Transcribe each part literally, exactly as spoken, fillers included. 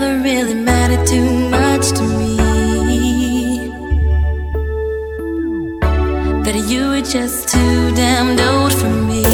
never really mattered too much to me that you were just too damn old for me.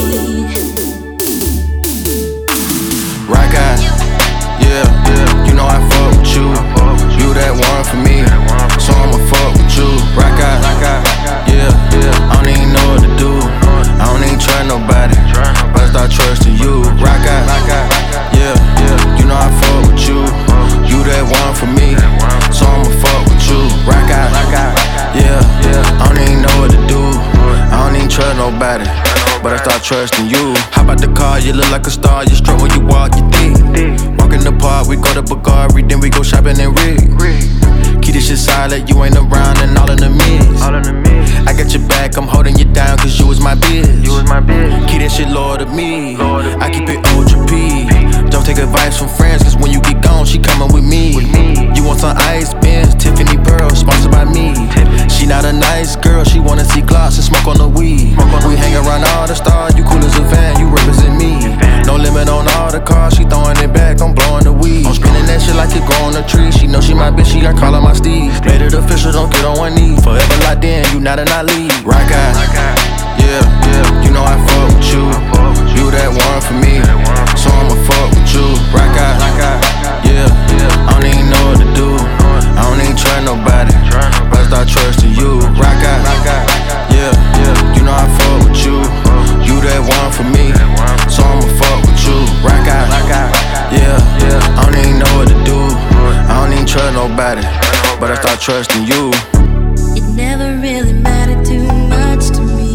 Rock out, yeah, yeah. You know I fuck with you. You that one for me, so I'ma fuck with you. Rock out, yeah, yeah. I don't even know what to do. I don't even trust nobody, but I start trusting you. Rock out, yeah, yeah. You know I fuck with you. You that one for me, so I'ma fuck with you. Rock out, yeah, yeah. I don't even know what to do. I don't even trust nobody, but I start trusting you. Hop out the car, you look like a star. You strut when you walk, you thick. Walk in the park, we go to Bulgari, then we go shopping in Rig. Keep this shit silent, you ain't around and all in the mix. I got your back, I'm holding you down cause you was my bitch. Keep that shit loyal to me, I keep it ultra P. Don't take advice from friends cause when you get gone, she coming with me. You want some ice, Benz, Tiffany Pearl, sponsored by me. She not a nice girl, she wanna see gloss and smoke on the weed. We hang around all the stars, you cool as a van, you represent me. No limit on all the cars, she throwing it back, I'm blowing the weed. I'm spinning that shit like it grow on a tree. She know she my bitch, she got call on my steez. Made it official, don't get on one knee. Forever locked in, you not an elite. Rock out, yeah, yeah. You know I fuck with you. You that one for me, so I'ma fuck with you. Rock out, yeah, yeah. I don't even know what to do. I don't even trust nobody, but I start trusting you. Rock out, yeah, yeah. You know I fuck with you. You that one for me, so I'ma fuck with you. Rock out, yeah, yeah. I don't even know what to do. I don't even trust nobody, but I start trusting you. It never really mattered too much to me.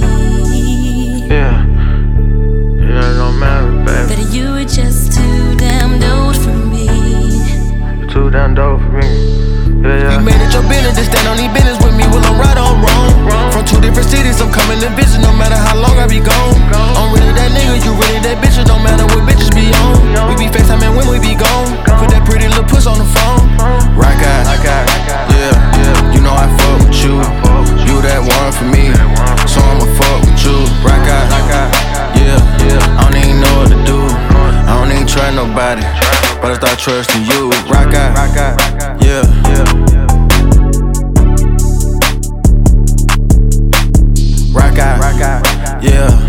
Yeah, yeah, it don't matter, baby. That you were just too damn old for me. Too damn dope for me. Yeah, yeah. You made it your business to stand on these business with me. Well, I'm right or wrong. From two different cities, I'm coming to visit no matter how long I be gone. I'm really that nigga, you really that bitch. It don't matter what bitches be on. We be FaceTiming when we be gone. Put that pretty little puss on the phone. Rock out, yeah, yeah. You know I fuck with you. You that one for me, so I'ma fuck with you. Rock out, yeah, yeah. I don't even know what to do. I don't even trust nobody, but I start trusting you. Rock out, yeah, yeah. Rock out, yeah.